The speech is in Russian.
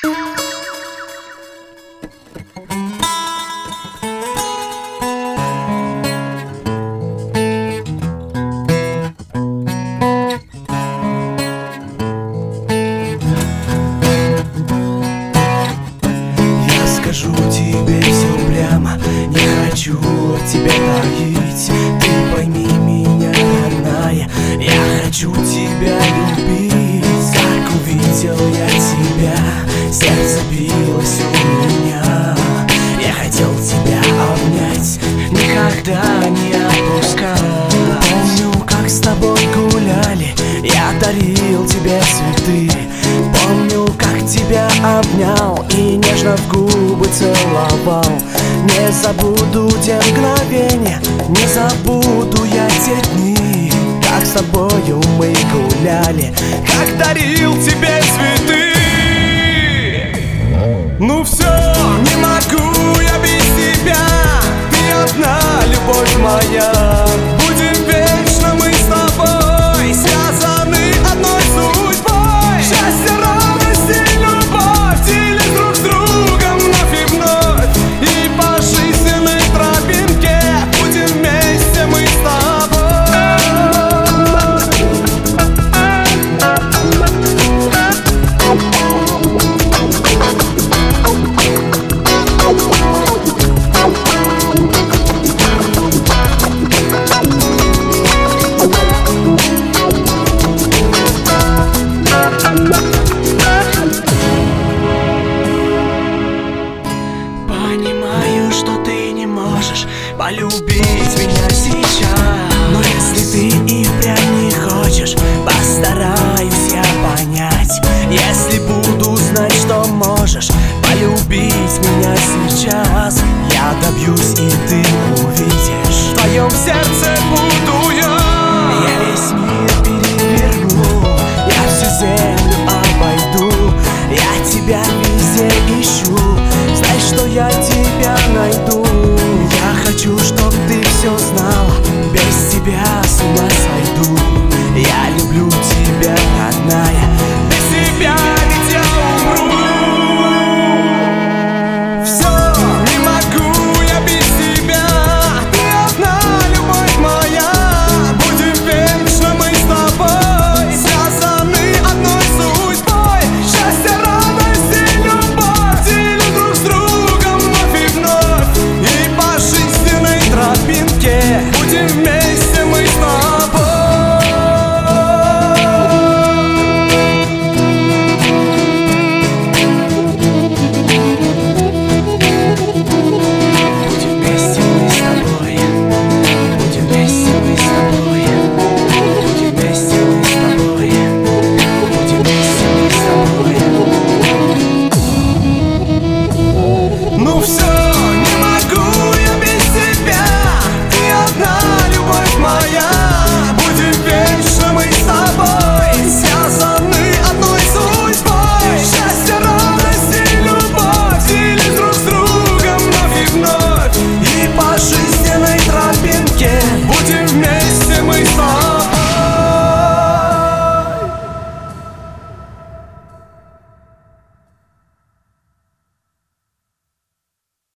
Скажу тебе все прямо, не хочу от тебя таить. Ты пойми меня, родная, я хочу тебя любить. Как увидел я тебя, сердце билось у меня. Я хотел тебя обнять, никогда не отпускал. Помню, как с тобой гуляли, я дарил тебе цветы. Помню, как тебя обнял и нежно в губы целовал. Не забуду те мгновения, не забуду я те дни, как с тобою мы гуляли, как дарил тебе цветы. Ну все, не могу я без тебя, ты одна, любовь моя. Будем вечно мы с тобой связаны одной судьбой. Счастье, радость и любовь делим друг с другом вновь и вновь. И по жизненной тропинке будем вместе мы с тобой. Понимаю, что ты не можешь полюбить меня сейчас, но если ты и впрямь не хочешь, постараюсь я понять. Если буду знать, что можешь полюбить меня сейчас, я добьюсь, и ты увидишь. В твоем сердце будет